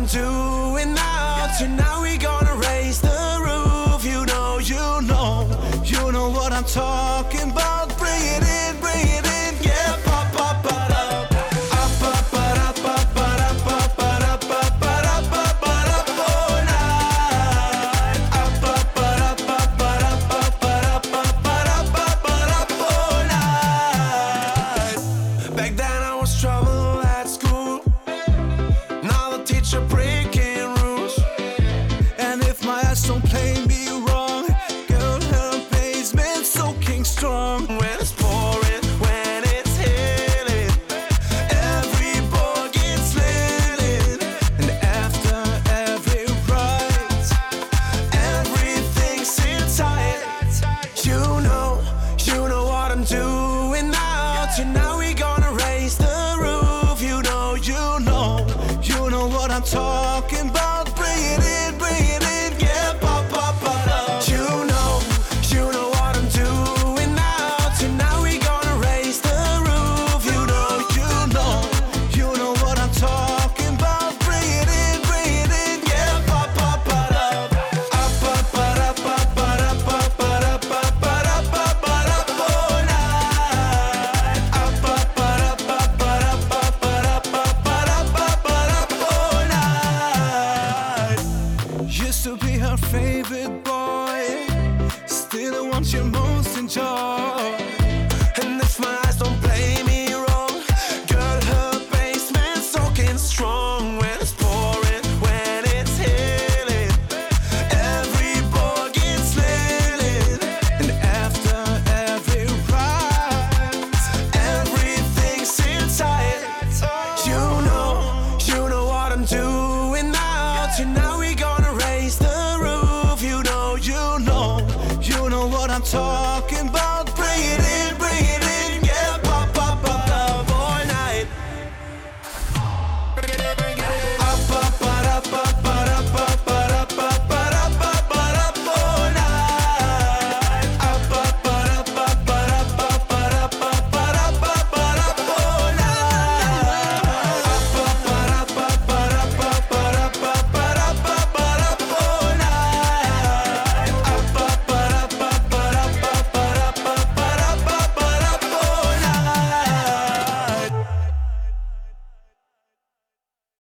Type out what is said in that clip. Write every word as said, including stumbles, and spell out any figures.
I'm doing now. Tonight we gonna raise the roof. You know, you know, you know what I'm talking about. Bring it in, bring it in, yeah. Pop, pop, pop, up. Up, up, up, up, up, up, up, up, up, up, up, all night. Up, up, up, up, up, up, up, up, up, up, all night. Back then I was trouble at school. Now the teacher breaking rules. And if my eyes don't play me wrong, girl, her basement soaking strong. When it's pouring, when it's hailing, every ball gets lit. And after every ride, everything sits tight. You know, you know what I'm doing now. Tonight we gonna raise the roof. You know, you know, you know what I'm talking